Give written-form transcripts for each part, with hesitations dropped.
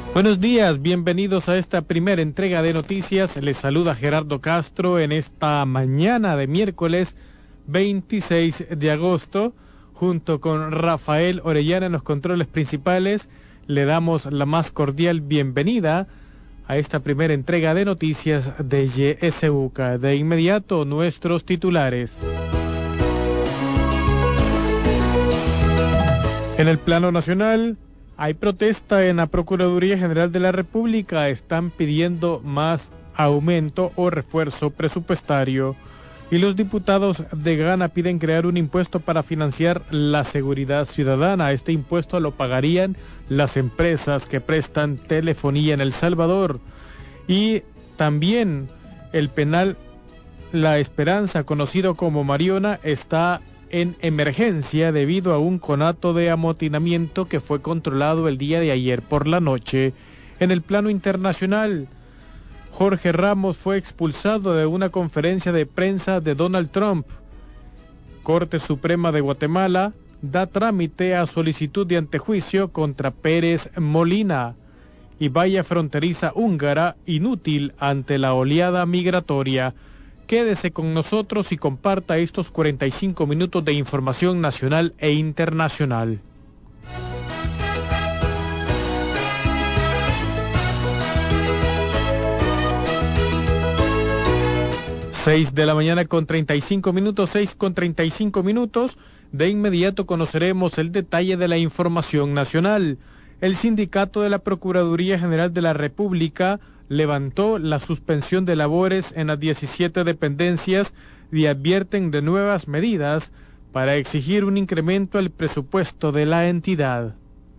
Buenos días, bienvenidos a esta primera entrega de noticias. Les saluda Gerardo Castro en esta mañana de miércoles 26 de agosto. Junto con Rafael Orellana en los controles principales, le damos la más cordial bienvenida a esta primera entrega de noticias de YSUCA. De inmediato, nuestros titulares. En el plano nacional, hay protesta en la Procuraduría General de la República. Están pidiendo más aumento o refuerzo presupuestario. Y los diputados de Gana piden crear un impuesto para financiar la seguridad ciudadana. Este impuesto lo pagarían las empresas que prestan telefonía en El Salvador. Y también el penal La Esperanza, conocido como Mariona, está en emergencia debido a un conato de amotinamiento que fue controlado el día de ayer por la noche. En el plano internacional, Jorge Ramos fue expulsado de una conferencia de prensa de Donald Trump. Corte Suprema de Guatemala da trámite a solicitud de antejuicio contra Pérez Molina. Y valla fronteriza húngara inútil ante la oleada migratoria. Quédese con nosotros y comparta estos 45 minutos de información nacional e internacional. 6 de la mañana con 35 minutos, 6:35 minutos. De inmediato conoceremos el detalle de la información nacional. El sindicato de la Procuraduría General de la República levantó la suspensión de labores en las 17 dependencias y advierten de nuevas medidas para exigir un incremento al presupuesto de la entidad.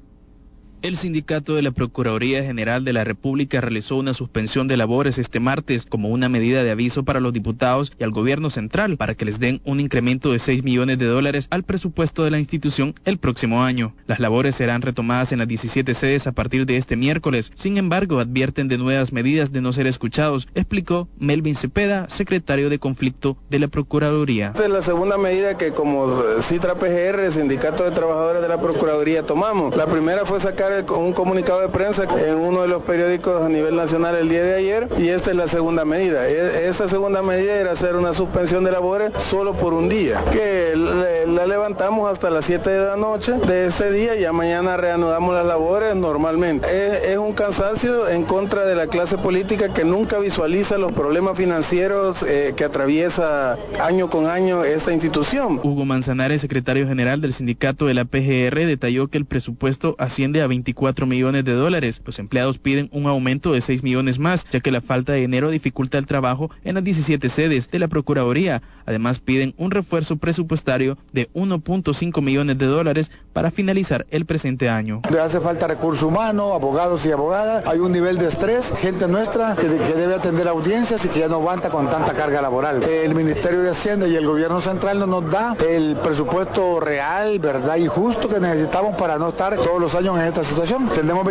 El sindicato de la Procuraduría General de la República realizó una suspensión de labores este martes como una medida de aviso para los diputados y al gobierno central para que les den un incremento de $6 millones al presupuesto de la institución el próximo año. Las labores serán retomadas en las 17 sedes a partir de este miércoles. Sin embargo, advierten de nuevas medidas de no ser escuchados, explicó Melvin Cepeda, secretario de Conflicto de la Procuraduría. Esta es la segunda medida que como Citra PGR, Sindicato de Trabajadores de la Procuraduría, tomamos. La primera fue sacar un comunicado de prensa en uno de los periódicos a nivel nacional el día de ayer, y esta es la segunda medida. Esta segunda medida era hacer una suspensión de labores solo por un día, que la levantamos hasta las 7 de la noche de ese día, y ya mañana reanudamos las labores normalmente. Es un cansancio en contra de la clase política que nunca visualiza los problemas financieros que atraviesa año con año esta institución. Hugo Manzanares, secretario general del sindicato de la PGR, detalló que el presupuesto asciende a $24 millones. Los empleados piden un aumento de 6 millones más, ya que la falta de dinero dificulta el trabajo en las 17 sedes de la Procuraduría. Además, piden un refuerzo presupuestario de $1.5 millones para finalizar el presente año. Hace falta recurso humano, abogados y abogadas, hay un nivel de estrés, gente nuestra que debe atender audiencias y que ya no aguanta con tanta carga laboral. El Ministerio de Hacienda y el Gobierno Central no nos da el presupuesto real, verdad y justo que necesitamos para no estar todos los años en esta situación. Tenemos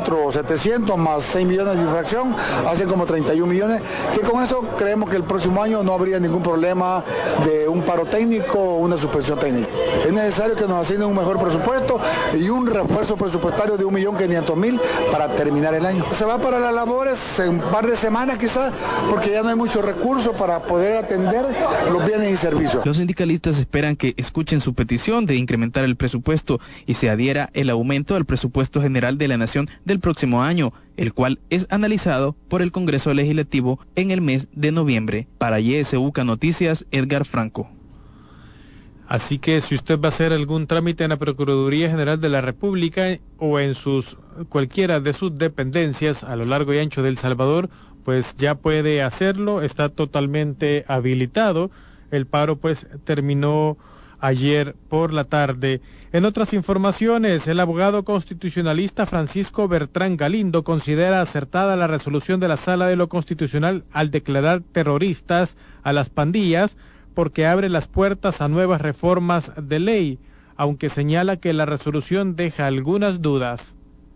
24,700 más 6 millones de infracción, hacen como 31 millones, que con eso creemos que el próximo año no habría ningún problema de un paro técnico o una suspensión técnica. Es necesario que nos asignen un mejor presupuesto y un refuerzo presupuestario de 1.500.000 para terminar el año. Se va para las labores en un par de semanas quizás, porque ya no hay muchos recursos para poder atender los bienes y servicios. Los sindicalistas esperan que escuchen su petición de incrementar el presupuesto y se adhiera el aumento al presupuesto general de la Nación del próximo año, el cual es analizado por el Congreso Legislativo en el mes de noviembre. Para YSUCA Noticias, Edgar Franco. Así que si usted va a hacer algún trámite en la Procuraduría General de la República o en cualquiera de sus dependencias a lo largo y ancho de El Salvador, pues ya puede hacerlo, está totalmente habilitado. El paro pues terminó ayer por la tarde. En otras informaciones, el abogado constitucionalista Francisco Bertrán Galindo considera acertada la resolución de la Sala de lo Constitucional al declarar terroristas a las pandillas, porque abre las puertas a nuevas reformas de ley, aunque señala que la resolución deja algunas dudas.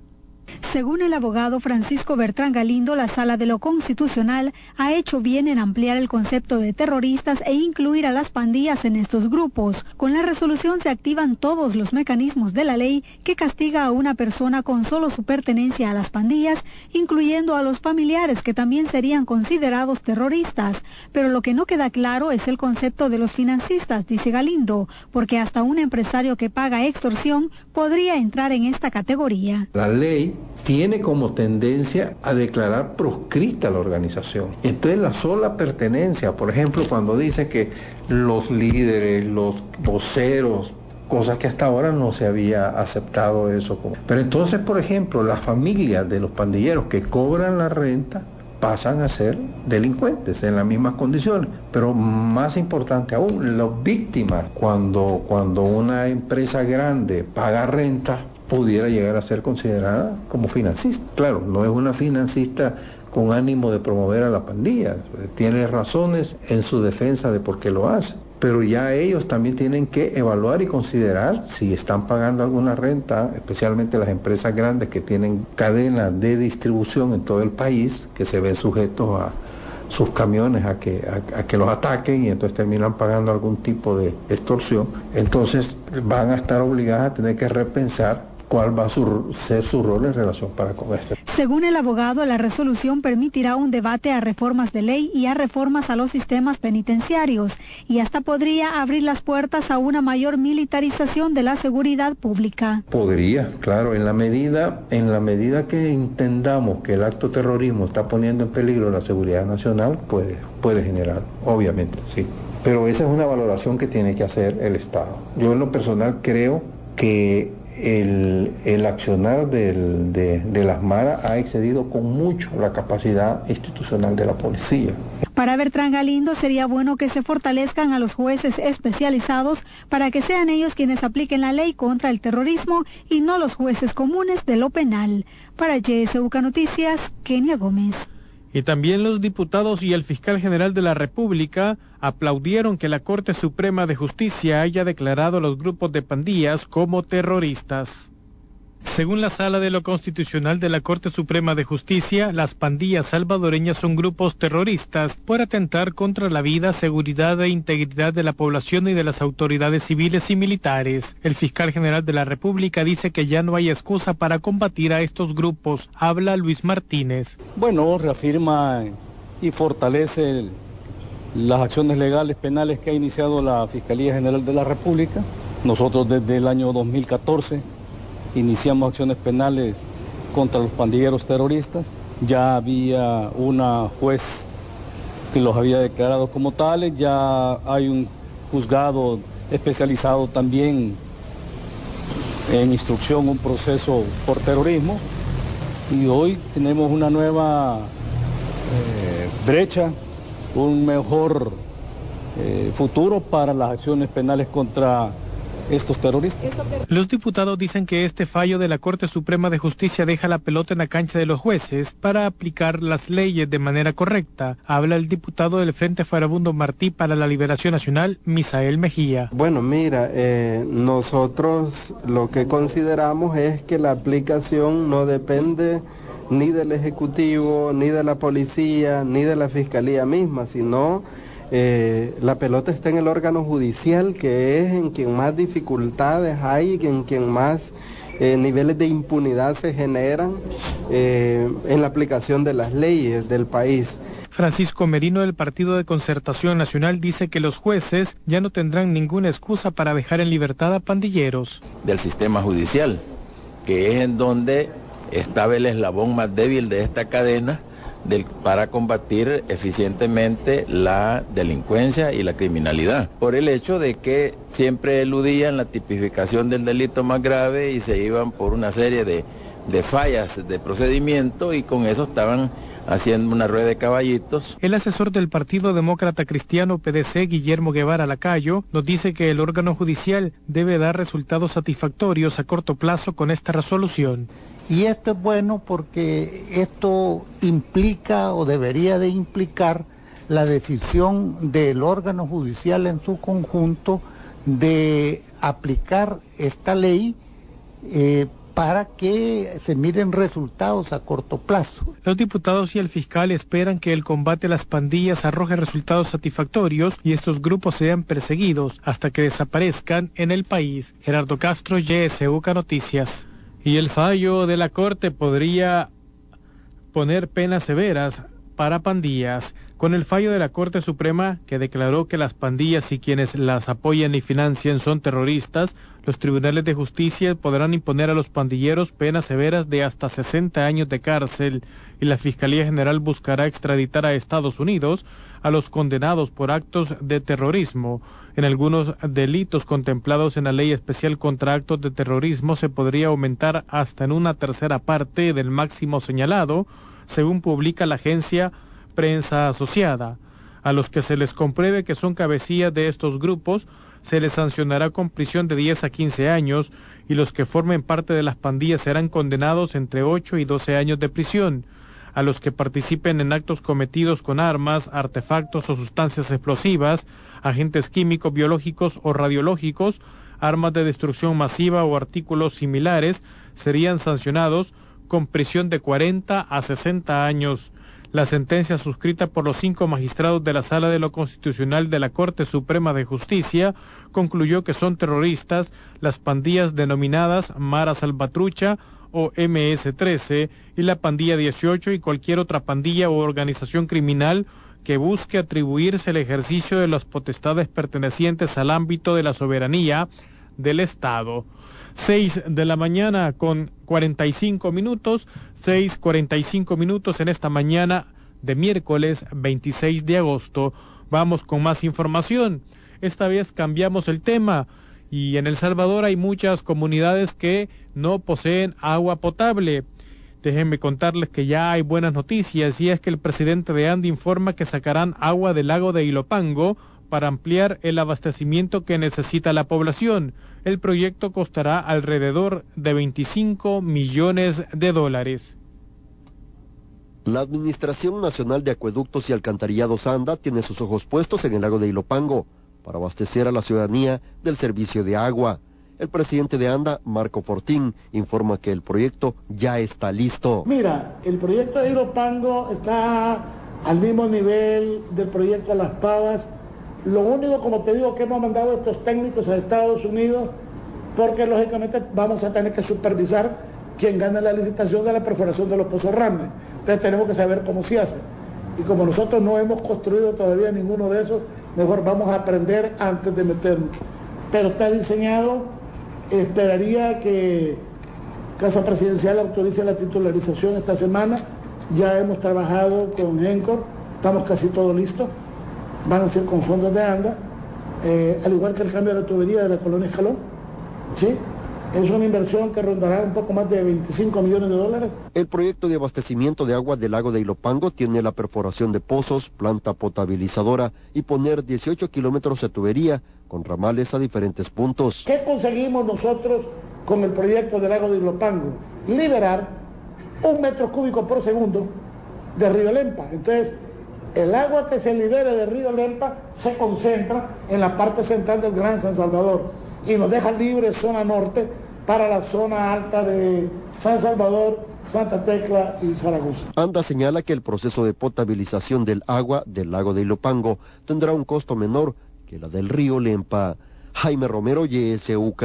Según el abogado Francisco Bertrán Galindo, la Sala de lo Constitucional ha hecho bien en ampliar el concepto de terroristas e incluir a las pandillas en estos grupos. Con la resolución se activan todos los mecanismos de la ley que castiga a una persona con solo su pertenencia a las pandillas, incluyendo a los familiares que también serían considerados terroristas. Pero lo que no queda claro es el concepto de los financistas, dice Galindo, porque hasta un empresario que paga extorsión podría entrar en esta categoría. La ley tiene como tendencia a declarar proscrita la organización. Entonces la sola pertenencia, por ejemplo, cuando dice que los líderes, los voceros, cosas que hasta ahora no se había aceptado eso. Pero entonces, por ejemplo, las familias de los pandilleros que cobran la renta pasan a ser delincuentes en las mismas condiciones. Pero más importante aún, las víctimas, cuando una empresa grande paga renta, pudiera llegar a ser considerada como financista. Claro, no es una financista con ánimo de promover a la pandilla, tiene razones en su defensa de por qué lo hace, pero ya ellos también tienen que evaluar y considerar si están pagando alguna renta, especialmente las empresas grandes que tienen cadenas de distribución en todo el país, que se ven sujetos a sus camiones a que los ataquen y entonces terminan pagando algún tipo de extorsión. Entonces van a estar obligadas a tener que repensar cuál va a ser su rol en relación con esto. Según el abogado, la resolución permitirá un debate a reformas de ley y a reformas a los sistemas penitenciarios y hasta podría abrir las puertas a una mayor militarización de la seguridad pública. Podría, claro, en la medida que entendamos que el acto terrorismo está poniendo en peligro la seguridad nacional, puede generar, obviamente, sí. Pero esa es una valoración que tiene que hacer el Estado. Yo en lo personal creo que el accionar de las maras ha excedido con mucho la capacidad institucional de la policía. Para Bertrán Galindo sería bueno que se fortalezcan a los jueces especializados para que sean ellos quienes apliquen la ley contra el terrorismo y no los jueces comunes de lo penal. Para YSUK Noticias, Kenia Gómez. Y también los diputados y el fiscal general de la República aplaudieron que la Corte Suprema de Justicia haya declarado a los grupos de pandillas como terroristas. Según la Sala de lo Constitucional de la Corte Suprema de Justicia, las pandillas salvadoreñas son grupos terroristas por atentar contra la vida, seguridad e integridad de la población y de las autoridades civiles y militares. El fiscal general de la República dice que ya no hay excusa para combatir a estos grupos. Habla Luis Martínez. Bueno, reafirma y fortalece las acciones legales penales que ha iniciado la Fiscalía General de la República. Nosotros desde el año 2014 iniciamos acciones penales contra los pandilleros terroristas. Ya había una juez que los había declarado como tales, ya hay un juzgado especializado también en instrucción, un proceso por terrorismo, y hoy tenemos una nueva brecha, un mejor futuro para las acciones penales contra estos terroristas. Los diputados dicen que este fallo de la Corte Suprema de Justicia deja la pelota en la cancha de los jueces para aplicar las leyes de manera correcta. Habla el diputado del Frente Farabundo Martí para la Liberación Nacional, Misael Mejía. Bueno, mira, nosotros lo que consideramos es que la aplicación no depende ni del Ejecutivo, ni de la Policía, ni de la Fiscalía misma, sino la pelota está en el órgano judicial, que es en quien más dificultades hay, en quien más niveles de impunidad se generan en la aplicación de las leyes del país. Francisco Merino del Partido de Concertación Nacional dice que los jueces ya no tendrán ninguna excusa para dejar en libertad a pandilleros. Del sistema judicial, que es en donde estaba el eslabón más débil de esta cadena para combatir eficientemente la delincuencia y la criminalidad, por el hecho de que siempre eludían la tipificación del delito más grave y se iban por una serie de fallas de procedimiento, y con eso estaban haciendo una rueda de caballitos. El asesor del Partido Demócrata Cristiano PDC, Guillermo Guevara Lacayo, nos dice que el órgano judicial debe dar resultados satisfactorios a corto plazo con esta resolución. Y esto es bueno porque esto implica o debería de implicar la decisión del órgano judicial en su conjunto de aplicar esta ley para que se miren resultados a corto plazo. Los diputados y el fiscal esperan que el combate a las pandillas arroje resultados satisfactorios y estos grupos sean perseguidos hasta que desaparezcan en el país. Gerardo Castro, YSUK Noticias. Y el fallo de la Corte podría poner penas severas para pandillas. Con el fallo de la Corte Suprema, que declaró que las pandillas y quienes las apoyan y financian son terroristas, los tribunales de justicia podrán imponer a los pandilleros penas severas de hasta 60 años de cárcel, y la Fiscalía General buscará extraditar a Estados Unidos a los condenados por actos de terrorismo. En algunos delitos contemplados en la Ley Especial contra Actos de Terrorismo se podría aumentar hasta en una tercera parte del máximo señalado, según publica la agencia Prensa Asociada. A los que se les compruebe que son cabecillas de estos grupos, se les sancionará con prisión de 10 a 15 años, y los que formen parte de las pandillas serán condenados entre 8 y 12 años de prisión. A los que participen en actos cometidos con armas, artefactos o sustancias explosivas, agentes químicos, biológicos o radiológicos, armas de destrucción masiva o artículos similares, serían sancionados con prisión de 40 a 60 años. La sentencia suscrita por los 5 magistrados de la Sala de lo Constitucional de la Corte Suprema de Justicia concluyó que son terroristas las pandillas denominadas Mara Salvatrucha o MS-13 y la Pandilla 18 y cualquier otra pandilla o organización criminal que busque atribuirse el ejercicio de las potestades pertenecientes al ámbito de la soberanía del Estado. 6 de la mañana con 45 minutos, 6:45 minutos en esta mañana de miércoles 26 de agosto. Vamos con más información. Esta vez cambiamos el tema y en El Salvador hay muchas comunidades que no poseen agua potable. Déjenme contarles que ya hay buenas noticias, y es que el presidente de ANDA informa que sacarán agua del lago de Ilopango para ampliar el abastecimiento que necesita la población. El proyecto costará alrededor de $25 millones. La Administración Nacional de Acueductos y Alcantarillados ANDA tiene sus ojos puestos en el lago de Ilopango para abastecer a la ciudadanía del servicio de agua. El presidente de ANDA, Marco Fortín, informa que el proyecto ya está listo. Mira, el proyecto de Ilopango está al mismo nivel del proyecto de Las Pavas. Lo único, como te digo, que hemos mandado a estos técnicos a Estados Unidos, porque lógicamente vamos a tener que supervisar quién gana la licitación de la perforación de los pozos Ramne. Entonces tenemos que saber cómo se hace. Y como nosotros no hemos construido todavía ninguno de esos, mejor vamos a aprender antes de meternos. Pero está diseñado, esperaría que Casa Presidencial autorice la titularización esta semana. Ya hemos trabajado con GENCOR, estamos casi todo listo. Van a ser con fondos de ANDA, al igual que el cambio de la tubería de la colonia Escalón, ¿sí? Es una inversión que rondará un poco más de $25 millones. El proyecto de abastecimiento de agua del lago de Ilopango tiene la perforación de pozos, planta potabilizadora y poner 18 kilómetros de tubería con ramales a diferentes puntos. ¿Qué conseguimos nosotros con el proyecto del lago de Ilopango? Liberar 1 metro cúbico por segundo de río Lempa. Entonces, el agua que se libere del río Lempa se concentra en la parte central del Gran San Salvador y nos deja libre zona norte para la zona alta de San Salvador, Santa Tecla y Zaragoza. ANDA señala que el proceso de potabilización del agua del lago de Ilopango tendrá un costo menor que la del río Lempa. Jaime Romero, YSUK.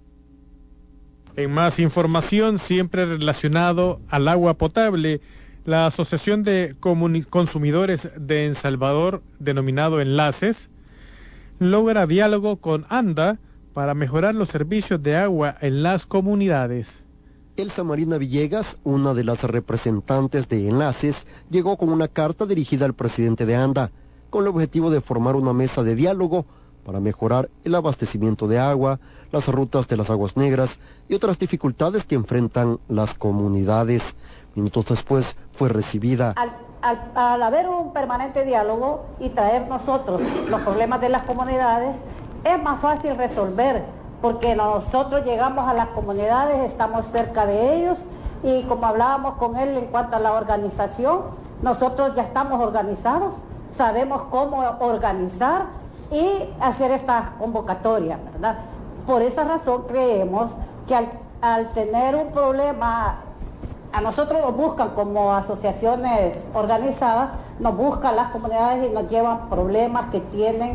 En más información, siempre relacionado al agua potable, la Asociación de Consumidores de El Salvador, denominado Enlaces, logra diálogo con ANDA para mejorar los servicios de agua en las comunidades. Elsa Marina Villegas, una de las representantes de Enlaces, llegó con una carta dirigida al presidente de ANDA, con el objetivo de formar una mesa de diálogo para mejorar el abastecimiento de agua, las rutas de las aguas negras y otras dificultades que enfrentan las comunidades. Minutos después fue recibida. Al haber un permanente diálogo y traer nosotros los problemas de las comunidades, es más fácil resolver, porque nosotros llegamos a las comunidades, estamos cerca de ellos, y como hablábamos con él en cuanto a la organización, nosotros ya estamos organizados, sabemos cómo organizar y hacer estas convocatorias, ¿verdad? Por esa razón creemos que al al tener un problema, a nosotros nos buscan como asociaciones organizadas, nos buscan las comunidades y nos llevan problemas que tienen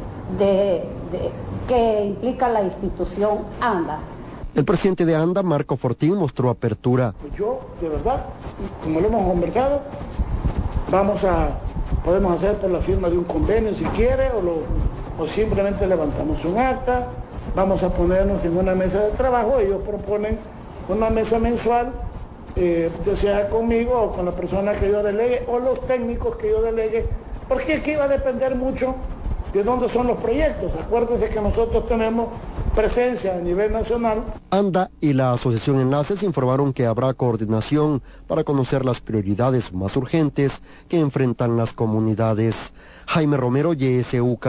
que implica la institución ANDA. El presidente de ANDA, Marco Fortín, mostró apertura. Yo, de verdad, como lo hemos conversado, podemos hacer por la firma de un convenio si quiere, o simplemente levantamos un acta, vamos a ponernos en una mesa de trabajo, ellos proponen una mesa mensual, ya sea conmigo o con la persona que yo delegue, o los técnicos que yo delegue, porque aquí va a depender mucho de dónde son los proyectos. Acuérdense que nosotros tenemos presencia a nivel nacional. ANDA y la Asociación Enlaces informaron que habrá coordinación para conocer las prioridades más urgentes que enfrentan las comunidades. Jaime Romero, YSUK.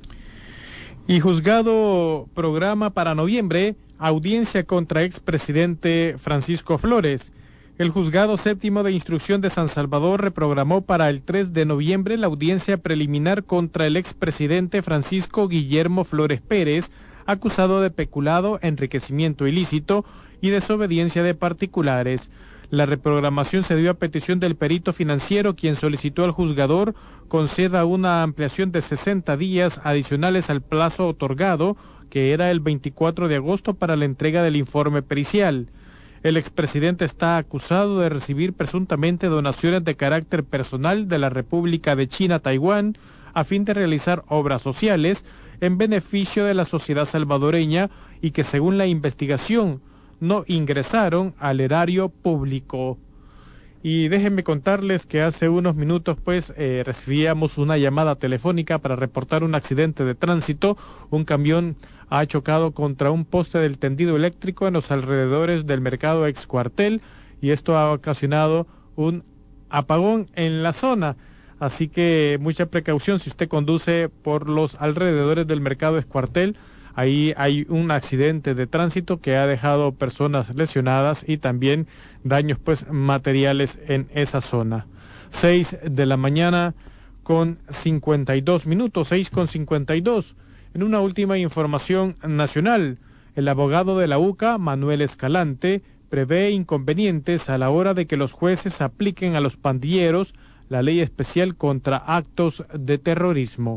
Y juzgado programa para noviembre audiencia contra expresidente Francisco Flores. El Juzgado Séptimo de Instrucción de San Salvador reprogramó para el 3 de noviembre la audiencia preliminar contra el expresidente Francisco Guillermo Flores Pérez, acusado de peculado, enriquecimiento ilícito y desobediencia de particulares. La reprogramación se dio a petición del perito financiero, quien solicitó al juzgador conceda una ampliación de 60 días adicionales al plazo otorgado, que era el 24 de agosto para la entrega del informe pericial. El expresidente está acusado de recibir presuntamente donaciones de carácter personal de la República de China, Taiwán, a fin de realizar obras sociales en beneficio de la sociedad salvadoreña y que, según la investigación, no ingresaron al erario público. Y déjenme contarles que hace unos minutos recibíamos una llamada telefónica para reportar un accidente de tránsito. Un camión ha chocado contra un poste del tendido eléctrico en los alrededores del mercado Ex Cuartel y esto ha ocasionado un apagón en la zona. Así que mucha precaución si usted conduce por los alrededores del mercado Ex Cuartel. Ahí hay un accidente de tránsito que ha dejado personas lesionadas y también daños materiales en esa zona. 6 de la mañana con 52 minutos, 6:52. En una última información nacional, el abogado de la UCA, Manuel Escalante, prevé inconvenientes a la hora de que los jueces apliquen a los pandilleros la ley especial contra actos de terrorismo.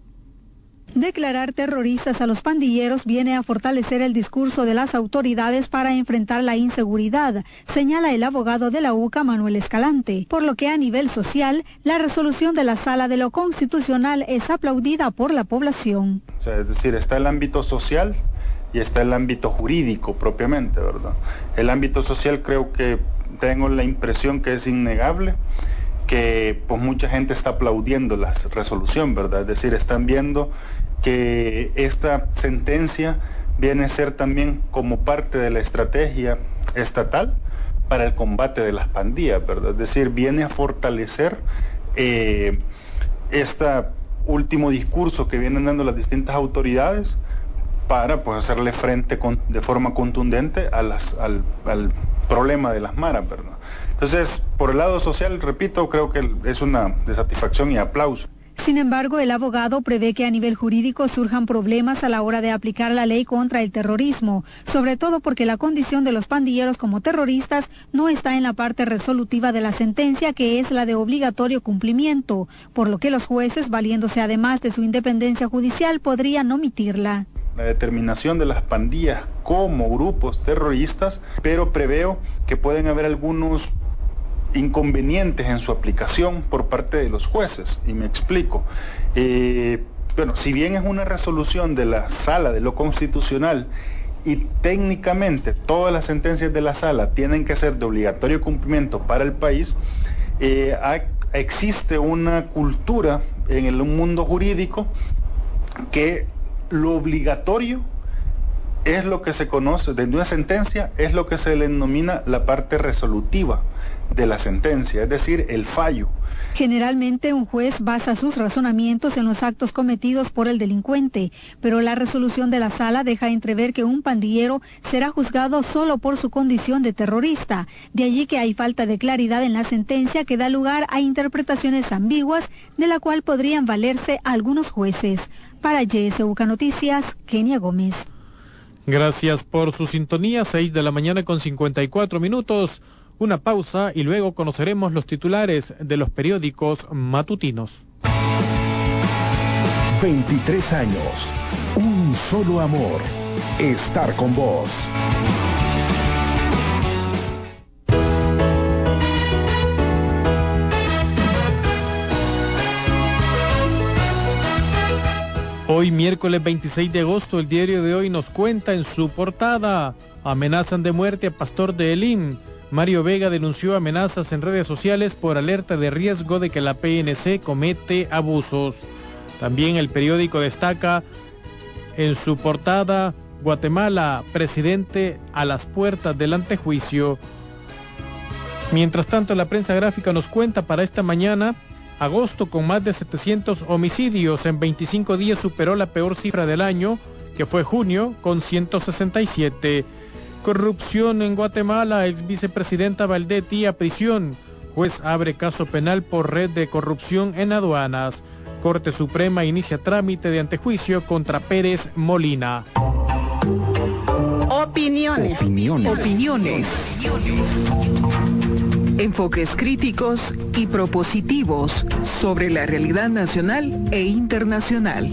Declarar terroristas a los pandilleros viene a fortalecer el discurso de las autoridades para enfrentar la inseguridad, señala el abogado de la UCA, Manuel Escalante, por lo que a nivel social, la resolución de la Sala de lo Constitucional es aplaudida por la población. Es decir, está el ámbito social y está el ámbito jurídico propiamente, ¿verdad? El ámbito social creo que tengo la impresión que es innegable, que mucha gente está aplaudiendo la resolución, ¿verdad? Es decir, están viendo que esta sentencia viene a ser también como parte de la estrategia estatal para el combate de las pandillas, ¿verdad? Es decir, viene a fortalecer este último discurso que vienen dando las distintas autoridades para hacerle frente de forma contundente al problema de las maras, ¿verdad? Entonces, por el lado social, repito, creo que es una de satisfacción y aplauso. Sin embargo, el abogado prevé que a nivel jurídico surjan problemas a la hora de aplicar la ley contra el terrorismo, sobre todo porque la condición de los pandilleros como terroristas no está en la parte resolutiva de la sentencia, que es la de obligatorio cumplimiento, por lo que los jueces, valiéndose además de su independencia judicial, podrían omitirla. La determinación de las pandillas como grupos terroristas, pero preveo que pueden haber algunos inconvenientes en su aplicación por parte de los jueces, y me explico. Si bien es una resolución de la Sala de lo Constitucional y técnicamente todas las sentencias de la Sala tienen que ser de obligatorio cumplimiento para el país, existe una cultura en el mundo jurídico que lo obligatorio es lo que se conoce, de una sentencia es lo que se le denomina la parte resolutiva de la sentencia, es decir, el fallo. Generalmente un juez basa sus razonamientos en los actos cometidos por el delincuente, pero la resolución de la sala deja entrever que un pandillero será juzgado solo por su condición de terrorista. De allí que hay falta de claridad en la sentencia que da lugar a interpretaciones ambiguas, de la cual podrían valerse algunos jueces. Para YSUK Noticias, Kenia Gómez. Gracias por su sintonía, 6 de la mañana con 54 minutos. Una pausa y luego conoceremos los titulares de los periódicos matutinos. 23 años, un solo amor, estar con vos. Hoy, miércoles 26 de agosto, el diario de Hoy nos cuenta en su portada: amenazan de muerte a pastor de Elín. Mario Vega denunció amenazas en redes sociales por alerta de riesgo de que la PNC comete abusos. También el periódico destaca en su portada: Guatemala, presidente a las puertas del antejuicio. Mientras tanto, la prensa gráfica nos cuenta para esta mañana: agosto con más de 700 homicidios, en 25 días superó la peor cifra del año, que fue junio, con 167. Corrupción en Guatemala, ex vicepresidenta Valdetti a prisión. Juez abre caso penal por red de corrupción en aduanas. Corte Suprema inicia trámite de antejuicio contra Pérez Molina. Opiniones. Enfoques críticos y propositivos sobre la realidad nacional e internacional.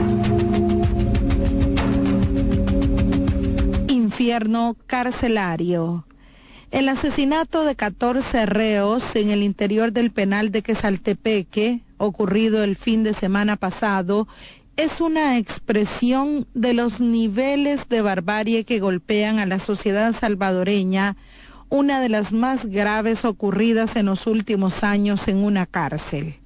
Infierno carcelario. El asesinato de 14 reos en el interior del penal de Quesaltepeque, ocurrido el fin de semana pasado, es una expresión de los niveles de barbarie que golpean a la sociedad salvadoreña, una de las más graves ocurridas en los últimos años en una cárcel.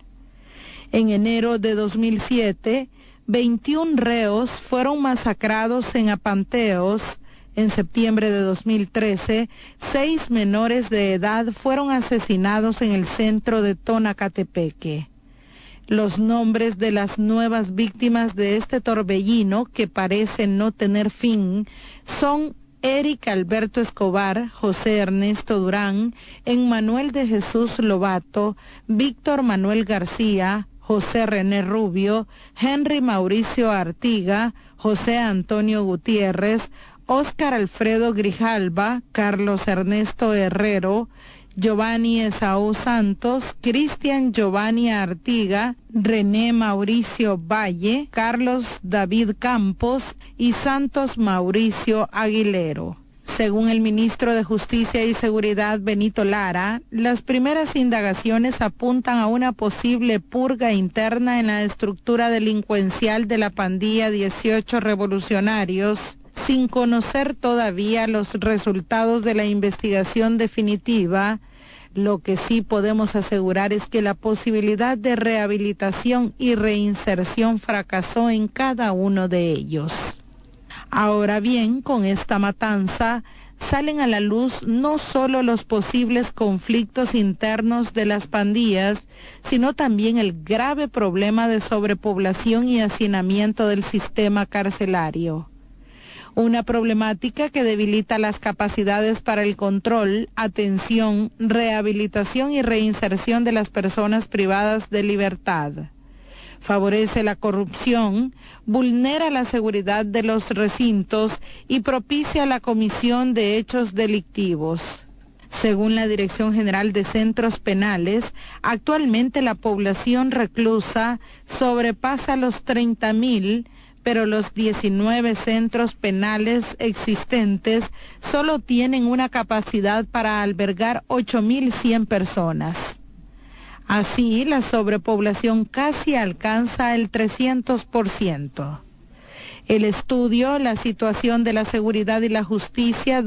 En enero de 2007, 21 reos fueron masacrados en Apanteos. En septiembre de 2013, 6 menores de edad fueron asesinados en el centro de Tonacatepeque. Los nombres de las nuevas víctimas de este torbellino, que parece no tener fin, son Eric Alberto Escobar, José Ernesto Durán, Emmanuel de Jesús Lobato, Víctor Manuel García, José René Rubio, Henry Mauricio Artiga, José Antonio Gutiérrez, Óscar Alfredo Grijalva, Carlos Ernesto Herrero, Giovanni Esaú Santos, Cristian Giovanni Artiga, René Mauricio Valle, Carlos David Campos y Santos Mauricio Aguilero. Según el ministro de Justicia y Seguridad, Benito Lara, las primeras indagaciones apuntan a una posible purga interna en la estructura delincuencial de la pandilla 18 Revolucionarios, sin conocer todavía los resultados de la investigación definitiva. Lo que sí podemos asegurar es que la posibilidad de rehabilitación y reinserción fracasó en cada uno de ellos. Ahora bien, con esta matanza salen a la luz no solo los posibles conflictos internos de las pandillas, sino también el grave problema de sobrepoblación y hacinamiento del sistema carcelario. Una problemática que debilita las capacidades para el control, atención, rehabilitación y reinserción de las personas privadas de libertad. Favorece la corrupción, vulnera la seguridad de los recintos y propicia la comisión de hechos delictivos. Según la Dirección General de Centros Penales, actualmente la población reclusa sobrepasa los 30,000, pero los 19 centros penales existentes solo tienen una capacidad para albergar 8,100 personas. Así, la sobrepoblación casi alcanza el 300%. El estudio La situación de la seguridad y la justicia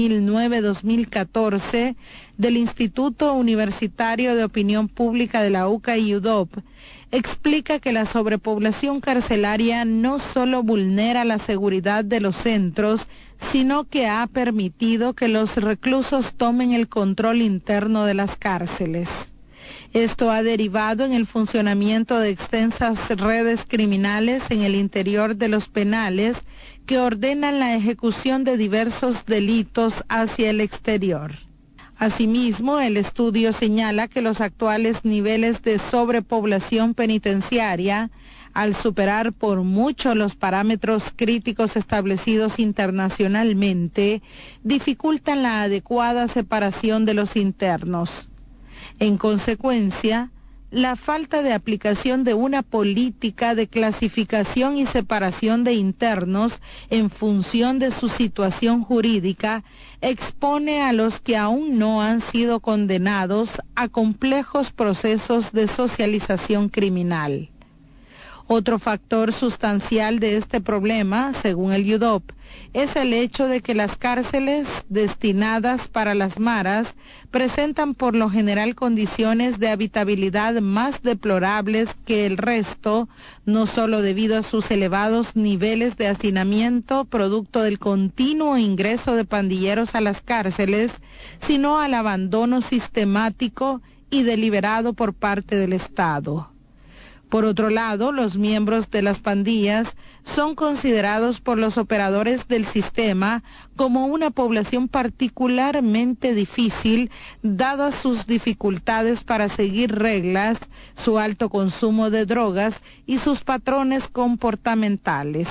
2009-2014 del Instituto Universitario de Opinión Pública de la UCA y UDOP explica que la sobrepoblación carcelaria no solo vulnera la seguridad de los centros, sino que ha permitido que los reclusos tomen el control interno de las cárceles. Esto ha derivado en el funcionamiento de extensas redes criminales en el interior de los penales que ordenan la ejecución de diversos delitos hacia el exterior. Asimismo, el estudio señala que los actuales niveles de sobrepoblación penitenciaria al superar por mucho los parámetros críticos establecidos internacionalmente, dificultan la adecuada separación de los internos. En consecuencia, la falta de aplicación de una política de clasificación y separación de internos en función de su situación jurídica expone a los que aún no han sido condenados a complejos procesos de socialización criminal. Otro factor sustancial de este problema, según el UDOP, es el hecho de que las cárceles destinadas para las maras presentan por lo general condiciones de habitabilidad más deplorables que el resto, no solo debido a sus elevados niveles de hacinamiento producto del continuo ingreso de pandilleros a las cárceles, sino al abandono sistemático y deliberado por parte del Estado. Por otro lado, los miembros de las pandillas son considerados por los operadores del sistema como una población particularmente difícil, dadas sus dificultades para seguir reglas, su alto consumo de drogas y sus patrones comportamentales.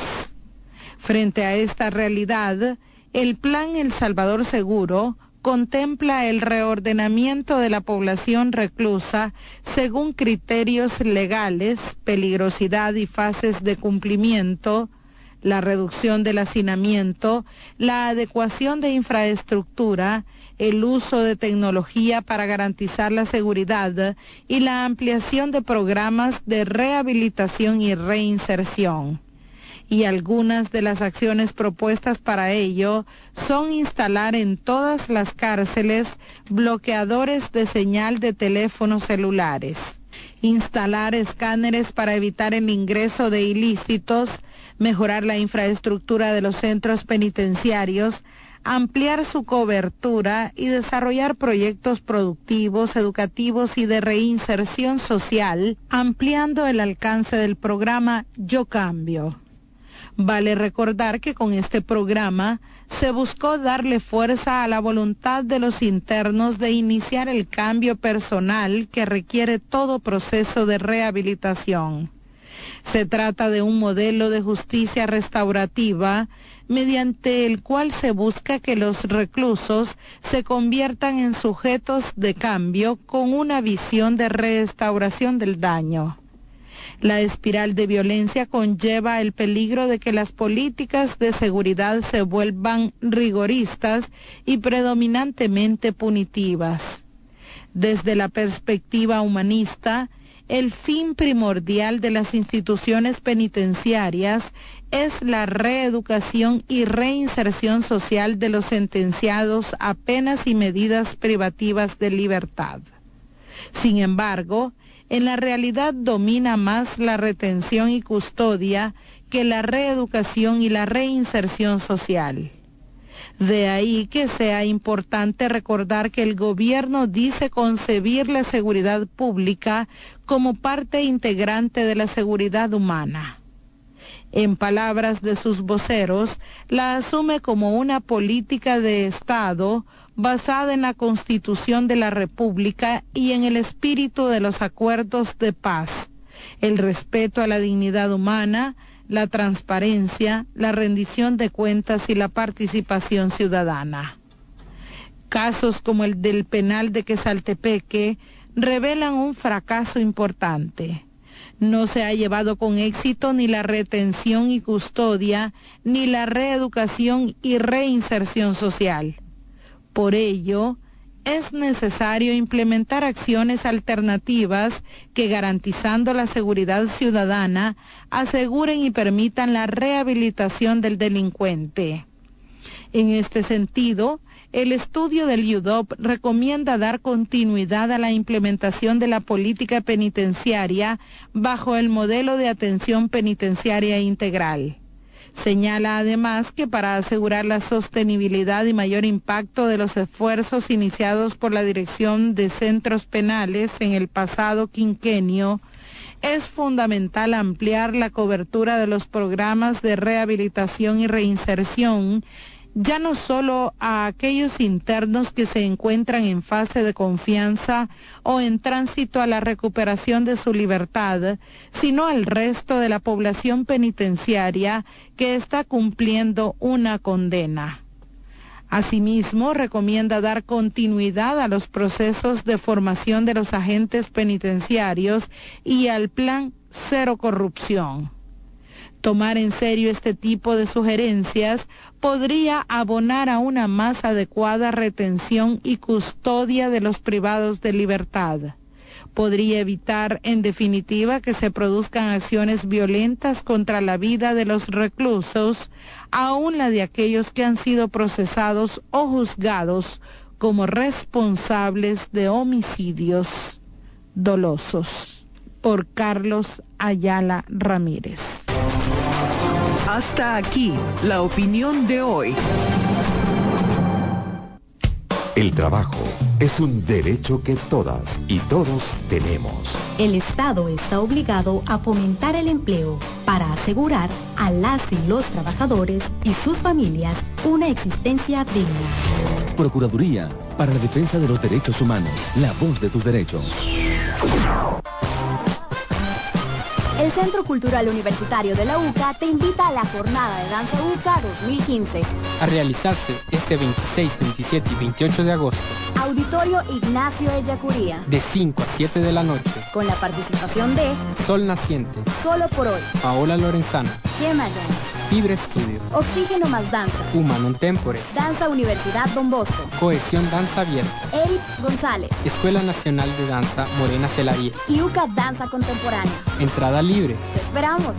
Frente a esta realidad, el Plan El Salvador Seguro contempla el reordenamiento de la población reclusa según criterios legales, peligrosidad y fases de cumplimiento, la reducción del hacinamiento, la adecuación de infraestructura, el uso de tecnología para garantizar la seguridad y la ampliación de programas de rehabilitación y reinserción. Y algunas de las acciones propuestas para ello son instalar en todas las cárceles bloqueadores de señal de teléfonos celulares, instalar escáneres para evitar el ingreso de ilícitos, mejorar la infraestructura de los centros penitenciarios, ampliar su cobertura y desarrollar proyectos productivos, educativos y de reinserción social, ampliando el alcance del programa Yo Cambio. Vale recordar que con este programa se buscó darle fuerza a la voluntad de los internos de iniciar el cambio personal que requiere todo proceso de rehabilitación. Se trata de un modelo de justicia restaurativa mediante el cual se busca que los reclusos se conviertan en sujetos de cambio con una visión de restauración del daño. La espiral de violencia conlleva el peligro de que las políticas de seguridad se vuelvan rigoristas y predominantemente punitivas. Desde la perspectiva humanista, el fin primordial de las instituciones penitenciarias es la reeducación y reinserción social de los sentenciados a penas y medidas privativas de libertad. Sin embargo, en la realidad domina más la retención y custodia que la reeducación y la reinserción social. De ahí que sea importante recordar que el gobierno dice concebir la seguridad pública como parte integrante de la seguridad humana. En palabras de sus voceros, la asume como una política de Estado basada en la Constitución de la República y en el espíritu de los acuerdos de paz, el respeto a la dignidad humana, la transparencia, la rendición de cuentas y la participación ciudadana. Casos como el del penal de Quesaltepeque revelan un fracaso importante. No se ha llevado con éxito ni la retención y custodia, ni la reeducación y reinserción social. Por ello, es necesario implementar acciones alternativas que, garantizando la seguridad ciudadana, aseguren y permitan la rehabilitación del delincuente. En este sentido, el estudio del UDOP recomienda dar continuidad a la implementación de la política penitenciaria bajo el modelo de atención penitenciaria integral. Señala además que para asegurar la sostenibilidad y mayor impacto de los esfuerzos iniciados por la Dirección de Centros Penales en el pasado quinquenio, es fundamental ampliar la cobertura de los programas de rehabilitación y reinserción ya no solo a aquellos internos que se encuentran en fase de confianza o en tránsito a la recuperación de su libertad, sino al resto de la población penitenciaria que está cumpliendo una condena. Asimismo, recomienda dar continuidad a los procesos de formación de los agentes penitenciarios y al plan Cero Corrupción. Tomar en serio este tipo de sugerencias podría abonar a una más adecuada retención y custodia de los privados de libertad. Podría evitar, en definitiva, que se produzcan acciones violentas contra la vida de los reclusos, aun la de aquellos que han sido procesados o juzgados como responsables de homicidios dolosos. Por Carlos Ayala Ramírez. Hasta aquí la opinión de hoy. El trabajo es un derecho que todas y todos tenemos. El Estado está obligado a fomentar el empleo para asegurar a las y los trabajadores y sus familias una existencia digna. Procuraduría para la Defensa de los Derechos Humanos, la voz de tus derechos. El Centro Cultural Universitario de la UCA te invita a la Jornada de Danza UCA 2015. A realizarse este 26, 27 y 28 de agosto. Auditorio Ignacio Ellacuría. De 5 a 7 de la noche. Con la participación de Sol Naciente. Solo por hoy. Paola Lorenzana. Gemma Dance. Fibre Studio. Oxígeno más danza. Humanum Tempore. Danza Universidad Don Bosco. Cohesión Danza Abierta. Eric González. Escuela Nacional de Danza Morena Celaría. Y UCA Danza Contemporánea. Entrada libre. Te esperamos.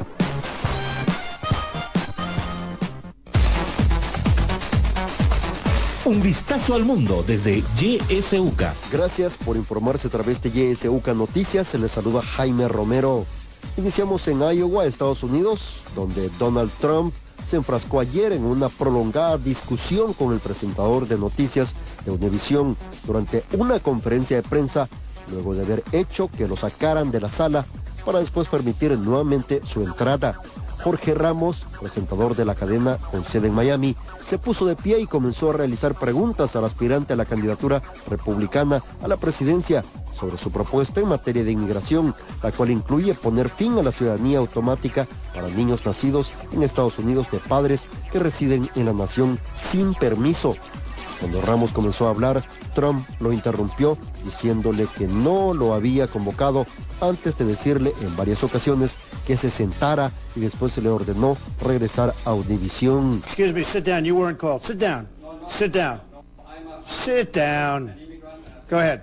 Un vistazo al mundo desde YSUCA. Gracias por informarse a través de YSUCA Noticias. Se les saluda Jaime Romero. Iniciamos en Iowa, Estados Unidos, donde Donald Trump se enfrascó ayer en una prolongada discusión con el presentador de noticias de Univision durante una conferencia de prensa, luego de haber hecho que lo sacaran de la sala para después permitir nuevamente su entrada. Jorge Ramos, presentador de la cadena con sede en Miami, se puso de pie y comenzó a realizar preguntas al aspirante a la candidatura republicana a la presidencia sobre su propuesta en materia de inmigración, la cual incluye poner fin a la ciudadanía automática para niños nacidos en Estados Unidos de padres que residen en la nación sin permiso. Cuando Ramos comenzó a hablar, Trump lo interrumpió diciéndole que no lo había convocado antes de decirle en varias ocasiones que se sentara y después se le ordenó regresar a Univision. Excuse me, sit down. You weren't called. Sit down. Sit down. Sit down. Go ahead.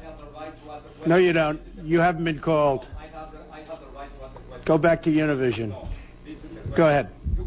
No, you don't. You haven't been called. Go back to Univision. Go ahead.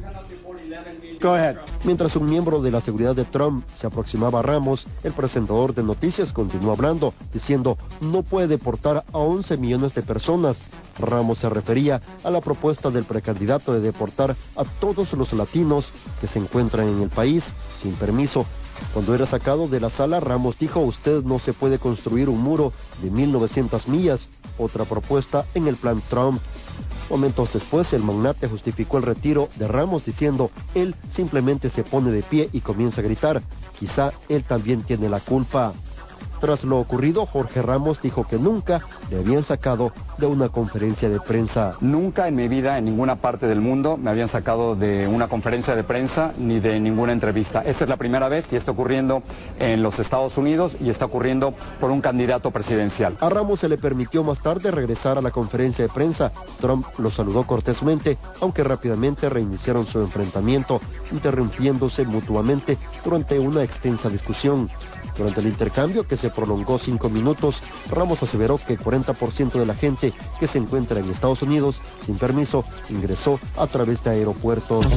Go ahead. Mientras un miembro de la seguridad de Trump se aproximaba a Ramos, el presentador de noticias continuó hablando, diciendo no puede deportar a 11 millones de personas. Ramos se refería a la propuesta del precandidato de deportar a todos los latinos que se encuentran en el país sin permiso. Cuando era sacado de la sala, Ramos dijo, usted no se puede construir un muro de 1900 millas, otra propuesta en el plan Trump. Momentos después, el magnate justificó el retiro de Ramos diciendo, él simplemente se pone de pie y comienza a gritar, quizá él también tiene la culpa. Tras lo ocurrido, Jorge Ramos dijo que nunca le habían sacado de una conferencia de prensa. Nunca en mi vida, en ninguna parte del mundo, me habían sacado de una conferencia de prensa ni de ninguna entrevista. Esta es la primera vez y está ocurriendo en los Estados Unidos y está ocurriendo por un candidato presidencial. A Ramos se le permitió más tarde regresar a la conferencia de prensa. Trump lo saludó cortésmente, aunque rápidamente reiniciaron su enfrentamiento, interrumpiéndose mutuamente durante una extensa discusión. Durante el intercambio, que se prolongó 5 minutos, Ramos aseveró que el 40% de la gente que se encuentra en Estados Unidos sin permiso ingresó a través de aeropuertos.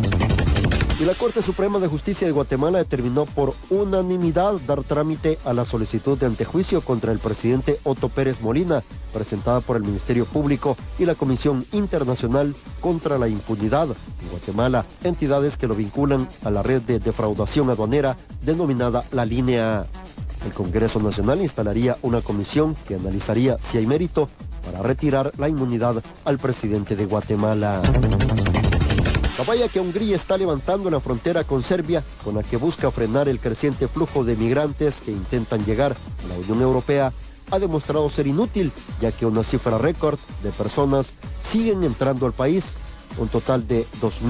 Y la Corte Suprema de Justicia de Guatemala determinó por unanimidad dar trámite a la solicitud de antejuicio contra el presidente Otto Pérez Molina, presentada por el Ministerio Público y la Comisión Internacional contra la Impunidad en Guatemala, entidades que lo vinculan a la red de defraudación aduanera denominada La Línea. El Congreso Nacional instalaría una comisión que analizaría si hay mérito para retirar la inmunidad al presidente de Guatemala. La valla que Hungría está levantando en la frontera con Serbia, con la que busca frenar el creciente flujo de migrantes que intentan llegar a la Unión Europea, ha demostrado ser inútil, ya que una cifra récord de personas siguen entrando al país. Un total de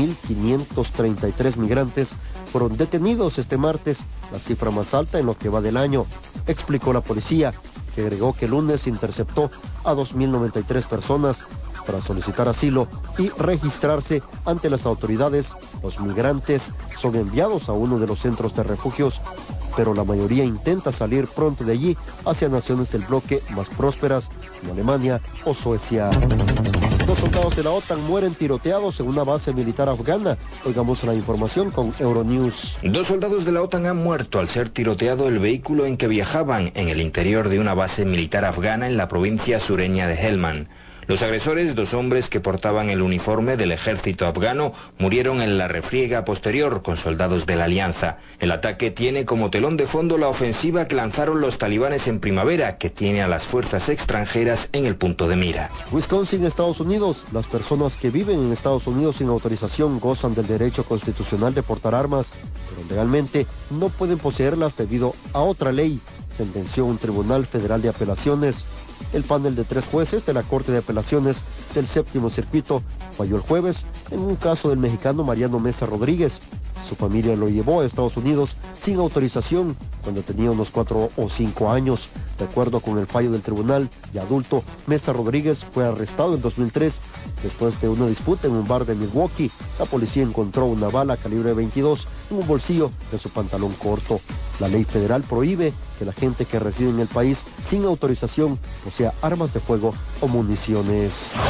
2.533 migrantes fueron detenidos este martes, la cifra más alta en lo que va del año, explicó la policía, que agregó que el lunes interceptó a 2.093 personas para solicitar asilo y registrarse ante las autoridades. Los migrantes son enviados a uno de los centros de refugios, pero la mayoría intenta salir pronto de allí hacia naciones del bloque más prósperas, como Alemania o Suecia. 2 soldados de la OTAN mueren tiroteados en una base militar afgana. Oigamos la información con Euronews. 2 soldados de la OTAN han muerto al ser tiroteado el vehículo en que viajaban en el interior de una base militar afgana en la provincia sureña de Helmand. Los agresores, 2 hombres que portaban el uniforme del ejército afgano, murieron en la refriega posterior con soldados de la alianza. El ataque tiene como telón de fondo la ofensiva que lanzaron los talibanes en primavera, que tiene a las fuerzas extranjeras en el punto de mira. Wisconsin, Estados Unidos. Las personas que viven en Estados Unidos sin autorización gozan del derecho constitucional de portar armas, pero legalmente no pueden poseerlas debido a otra ley, sentenció un tribunal federal de apelaciones. El panel de 3 jueces de la Corte de Apelaciones del Séptimo Circuito falló el jueves en un caso del mexicano Mariano Mesa Rodríguez. Su familia lo llevó a Estados Unidos sin autorización cuando tenía unos 4 o 5 años. De acuerdo con el fallo del tribunal, de adulto, Mesa Rodríguez fue arrestado en 2003 después de una disputa en un bar de Milwaukee. La policía encontró una bala calibre 22 en un bolsillo de su pantalón corto. La ley federal prohíbe que la gente que reside en el país sin autorización posea armas de fuego o municiones.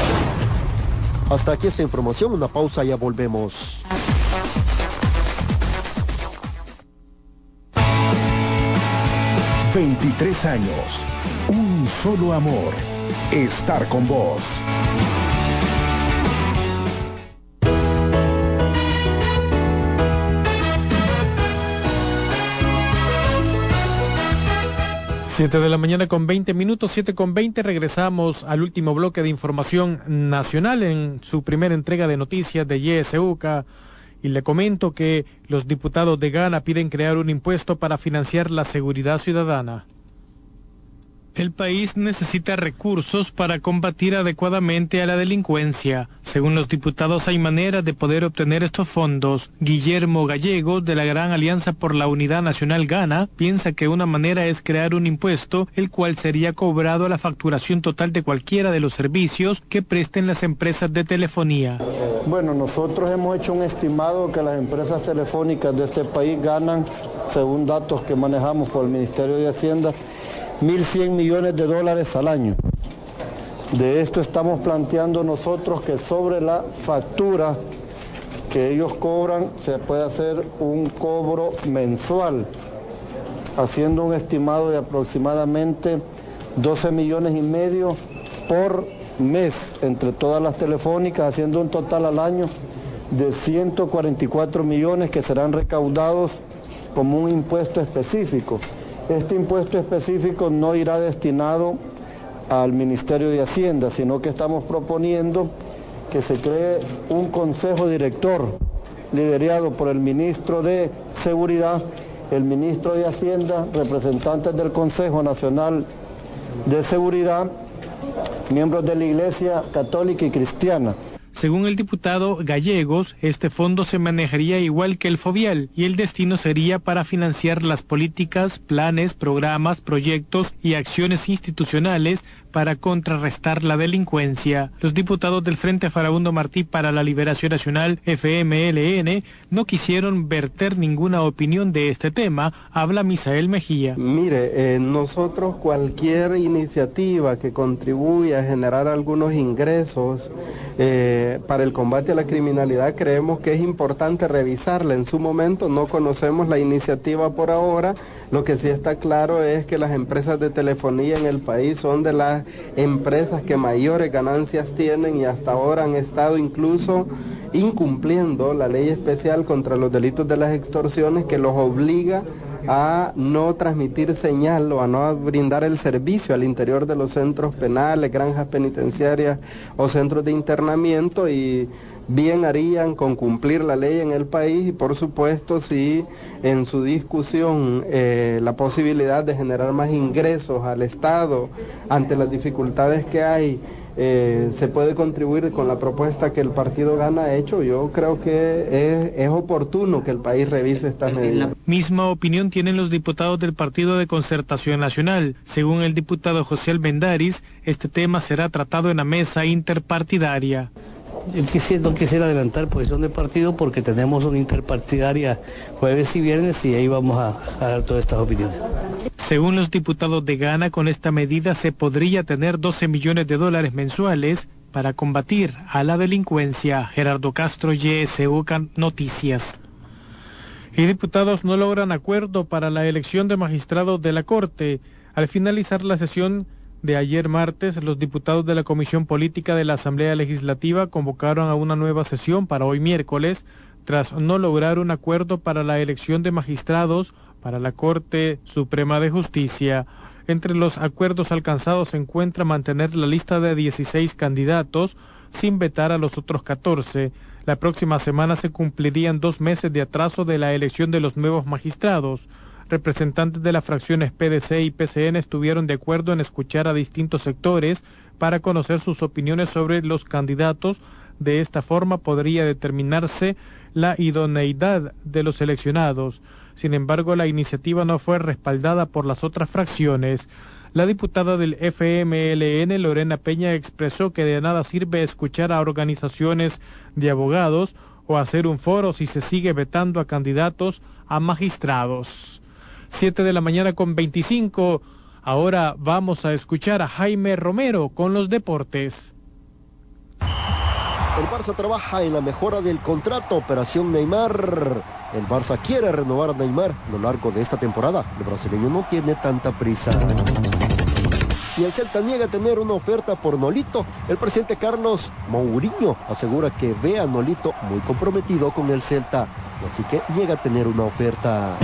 Hasta aquí esta información, una pausa y ya volvemos. ...23 años... ...un solo amor... ...estar con vos. Siete de la mañana con 20 minutos, 7:20, regresamos al último bloque de información nacional en su primera entrega de noticias de YSUCA. Y le comento que los diputados de Ghana piden crear un impuesto para financiar la seguridad ciudadana. El país necesita recursos para combatir adecuadamente a la delincuencia. Según los diputados, hay maneras de poder obtener estos fondos. Guillermo Gallegos, de la Gran Alianza por la Unidad Nacional Ghana, piensa que una manera es crear un impuesto, el cual sería cobrado a la facturación total de cualquiera de los servicios que presten las empresas de telefonía. Bueno, nosotros hemos hecho un estimado que las empresas telefónicas de este país ganan, según datos que manejamos por el Ministerio de Hacienda, $1.100 millones al año. De esto estamos planteando nosotros que sobre la factura que ellos cobran se puede hacer un cobro mensual, haciendo un estimado de aproximadamente 12 millones y medio por mes entre todas las telefónicas, haciendo un total al año de 144 millones que serán recaudados como un impuesto específico. Este impuesto específico no irá destinado al Ministerio de Hacienda, sino que estamos proponiendo que se cree un consejo director liderado por el ministro de Seguridad, el ministro de Hacienda, representantes del Consejo Nacional de Seguridad, miembros de la Iglesia Católica y Cristiana. Según el diputado Gallegos, este fondo se manejaría igual que el FOVIAL y el destino sería para financiar las políticas, planes, programas, proyectos y acciones institucionales para contrarrestar la delincuencia. Los diputados del Frente Farabundo Martí para la Liberación Nacional, FMLN, no quisieron verter ninguna opinión de este tema. Habla Misael Mejía. Mire, nosotros cualquier iniciativa que contribuya a generar algunos ingresos para el combate a la criminalidad, creemos que es importante revisarla. En su momento no conocemos la iniciativa por ahora. Lo que sí está claro es que las empresas de telefonía en el país son de las empresas que mayores ganancias tienen y hasta ahora han estado incluso incumpliendo la ley especial contra los delitos de las extorsiones, que los obliga a no transmitir señal o a no brindar el servicio al interior de los centros penales, granjas penitenciarias o centros de internamiento, y bien harían con cumplir la ley en el país y por supuesto si en su discusión la posibilidad de generar más ingresos al Estado ante las dificultades que hay se puede contribuir con la propuesta que el partido Gana ha hecho. Yo creo que es oportuno que el país revise estas medidas. Misma opinión tienen los diputados del Partido de Concertación Nacional. Según el diputado José Almendaris, este tema será tratado en la mesa interpartidaria. Yo no quisiera adelantar posición del partido porque tenemos una interpartidaria jueves y viernes y ahí vamos a dar todas estas opiniones. Según los diputados de Gana, con esta medida se podría tener $12 millones mensuales para combatir a la delincuencia. Gerardo Castro, YSUCA Noticias. Y diputados no logran acuerdo para la elección de magistrados de la Corte. Al finalizar la sesión de ayer martes, los diputados de la Comisión Política de la Asamblea Legislativa convocaron a una nueva sesión para hoy miércoles, tras no lograr un acuerdo para la elección de magistrados para la Corte Suprema de Justicia. Entre los acuerdos alcanzados se encuentra mantener la lista de 16 candidatos sin vetar a los otros 14. La próxima semana se cumplirían 2 meses de atraso de la elección de los nuevos magistrados. Representantes de las fracciones PDC y PCN estuvieron de acuerdo en escuchar a distintos sectores para conocer sus opiniones sobre los candidatos. De esta forma podría determinarse la idoneidad de los seleccionados. Sin embargo, la iniciativa no fue respaldada por las otras fracciones. La diputada del FMLN, Lorena Peña, expresó que de nada sirve escuchar a organizaciones de abogados o hacer un foro si se sigue vetando a candidatos a magistrados. 7:25 a.m. Ahora vamos a escuchar a Jaime Romero con los deportes. El Barça trabaja en la mejora del contrato Operación Neymar. El Barça quiere renovar a Neymar a lo largo de esta temporada. El brasileño no tiene tanta prisa. Y el Celta niega tener una oferta por Nolito. El presidente Carlos Mourinho asegura que ve a Nolito muy comprometido con el Celta, así que niega tener una oferta.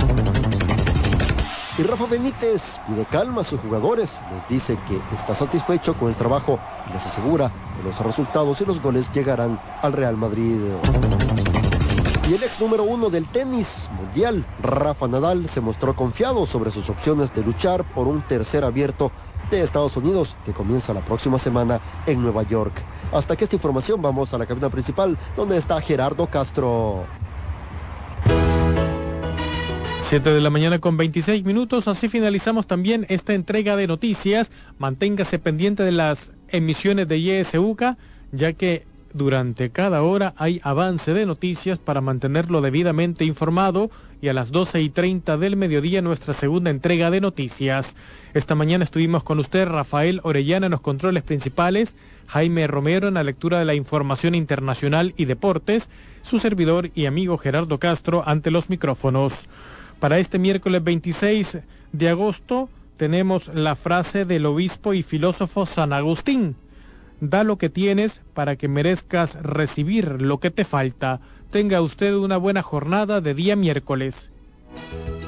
Y Rafa Benítez pide calma a sus jugadores, les dice que está satisfecho con el trabajo y les asegura que los resultados y los goles llegarán al Real Madrid. Y el ex número 1 del tenis mundial, Rafa Nadal, se mostró confiado sobre sus opciones de luchar por un tercer abierto de Estados Unidos que comienza la próxima semana en Nueva York. Hasta que esta información vamos a la cabina principal donde está Gerardo Castro. 7:26 a.m. Así finalizamos también esta entrega de noticias. Manténgase pendiente de las emisiones de YSUCA, ya que durante cada hora hay avance de noticias para mantenerlo debidamente informado, y a las 12:30 del mediodía nuestra segunda entrega de noticias. Esta mañana estuvimos con usted Rafael Orellana en los controles principales, Jaime Romero en la lectura de la información internacional y deportes, su servidor y amigo Gerardo Castro ante los micrófonos. Para este miércoles 26 de agosto tenemos la frase del obispo y filósofo San Agustín: da lo que tienes para que merezcas recibir lo que te falta. Tenga usted una buena jornada de día miércoles.